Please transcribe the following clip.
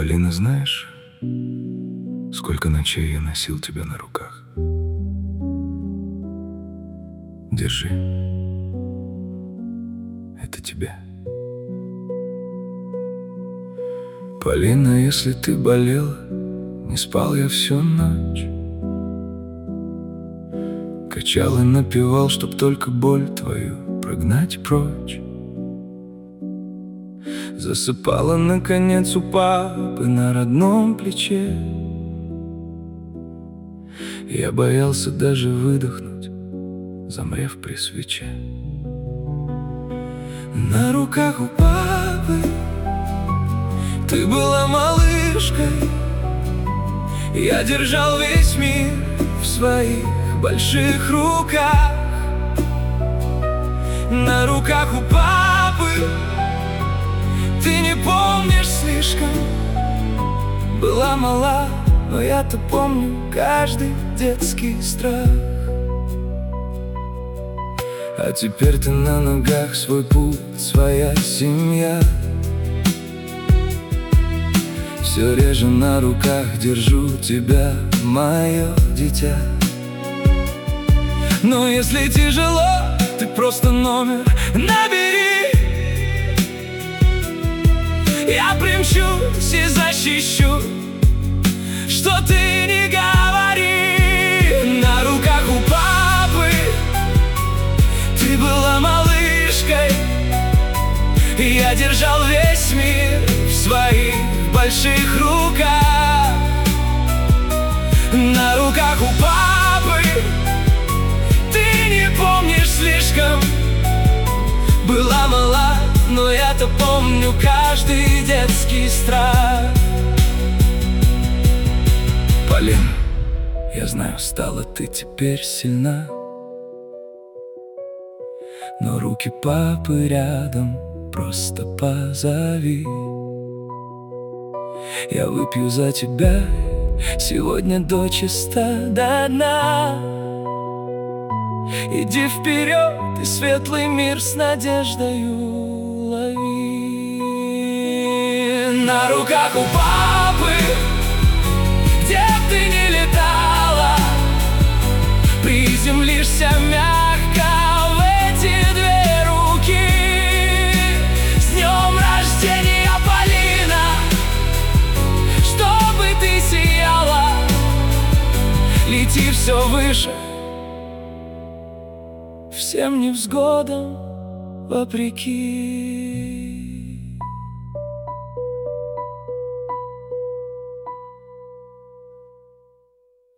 Полина, знаешь, сколько ночей я носил тебя на руках? Держи. Это тебе. Полина, если ты болела, не спал я всю ночь. Качал и напевал, чтоб только боль твою прогнать прочь. Засыпала, наконец, у папы на родном плече. Я боялся даже выдохнуть, замрев при свече. На руках у папы ты была малышкой. Я держал весь мир в своих больших руках. На руках у папы ты не помнишь слишком. Была мала, но я-то помню каждый детский страх. А теперь ты на ногах, свой путь, своя семья. Все реже на руках держу тебя, мое дитя. Но если тяжело, ты просто номер набери. Я примчусь и защищу, что ты не говори. На руках у папы ты была малышкой. Я держал весь мир в своих больших руках. На руках у папы ты не помнишь слишком. Была мала, но я-то помню каждый детский страх. Полин, я знаю, стала ты теперь сильна, но руки папы рядом, просто позови. Я выпью за тебя сегодня дочисто до дна. Иди вперед, и светлый мир с надеждою лови. На руках у папы, где б ты ни летала, приземлишься мягко в эти две руки. С днем рождения, Полина, чтобы ты сияла, лети все выше, всем невзгодам вопреки.